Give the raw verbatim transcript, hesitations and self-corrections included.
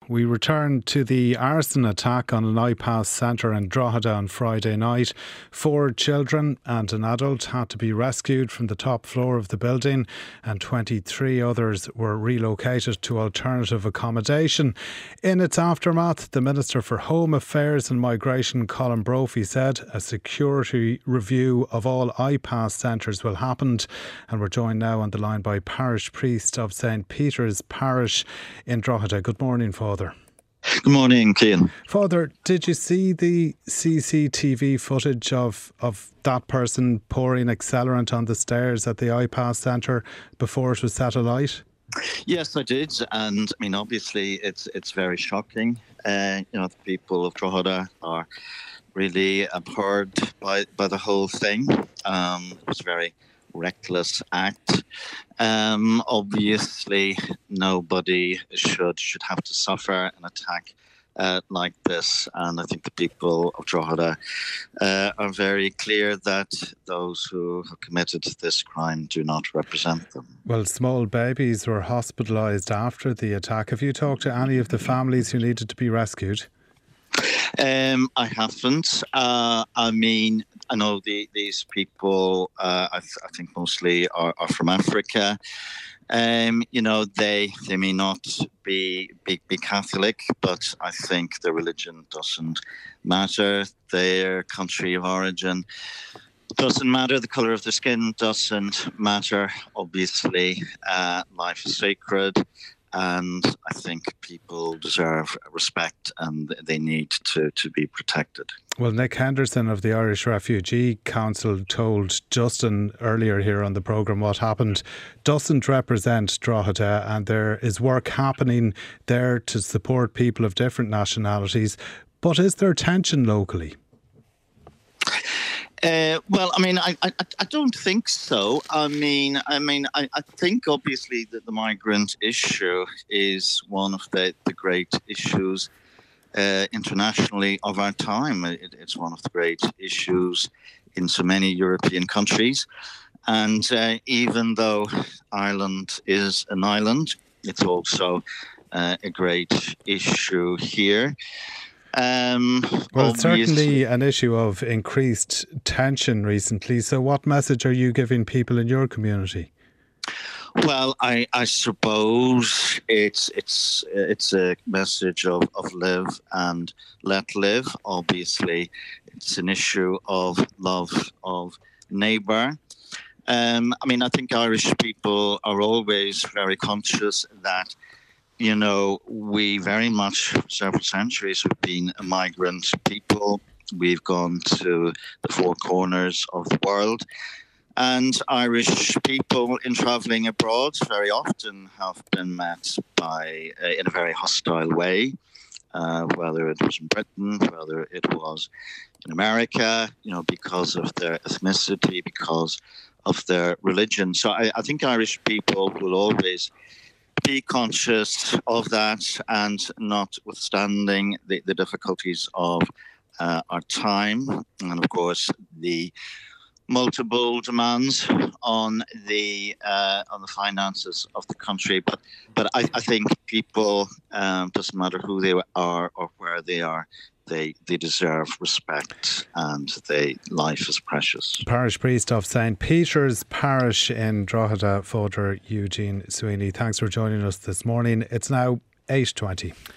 We return to the arson attack on an iPass centre in Drogheda on Friday night. Four children and an adult had to be rescued from the top floor of the building, and twenty-three others were relocated to alternative accommodation. In its aftermath, the Minister for Home Affairs and Migration, Colin Brophy, said a security review of all iPass centres will happen. And we're joined now on the line by parish priest of Saint Peter's Parish in Drogheda. Good morning, Father. Good morning, Cian. Father, did you see the C C T V footage of, of that person pouring accelerant on the stairs at the iPass centre before it was set alight? Yes, I did, and I mean, obviously, it's it's very shocking. Uh, you know, the people of Drogheda are really abhorred by by the whole thing. Um, it was a very reckless act. Um, obviously, nobody should should have to suffer an attack uh, like this, and I think the people of Drogheda uh, are very clear that those who have committed this crime do not represent them. Well, small babies were hospitalised after the attack. Have you talked to any of the families who needed to be rescued? Um, I haven't. Uh, I mean, I know the, these people, uh, I, th- I think mostly are, are from Africa. Um, you know, they they may not be, be be Catholic, but I think their religion doesn't matter. Their country of origin doesn't matter. The colour of their skin doesn't matter. Obviously, uh, life is sacred. And I think people deserve respect and they need to, to be protected. Well, Nick Henderson of the Irish Refugee Council told Justin earlier here on the programme what happened doesn't represent Drogheda, and there is work happening there to support people of different nationalities. But is there tension locally? Uh, well, I mean, I, I I don't think so. I mean, I mean, I, I think obviously that the migrant issue is one of the, the great issues uh, internationally of our time. It, it's one of the great issues in so many European countries. And uh, even though Ireland is an island, it's also uh, a great issue here. Um, well, it's certainly an issue of increased tension recently. So what message are you giving people in your community? Well, I, I suppose it's it's it's a message of, of live and let live. Obviously, it's an issue of love of neighbour. Um, I mean, I think Irish people are always very conscious that, you know, we very much, for several centuries, have been a migrant people. We've gone to the four corners of the world. And Irish people in travelling abroad very often have been met by, uh, in a very hostile way, uh, whether it was in Britain, whether it was in America, you know, because of their ethnicity, because of their religion. So I, I think Irish people will always be conscious of that, and notwithstanding the, the difficulties of uh, our time, and of course the multiple demands on the uh, on the finances of the country. But but I, I think people, um, doesn't matter who they are or where they are, They, they deserve respect, and they, life is precious. Parish priest of Saint Peter's Parish in Drogheda, Father Eugene Sweeney. Thanks for joining us this morning. It's now eight twenty.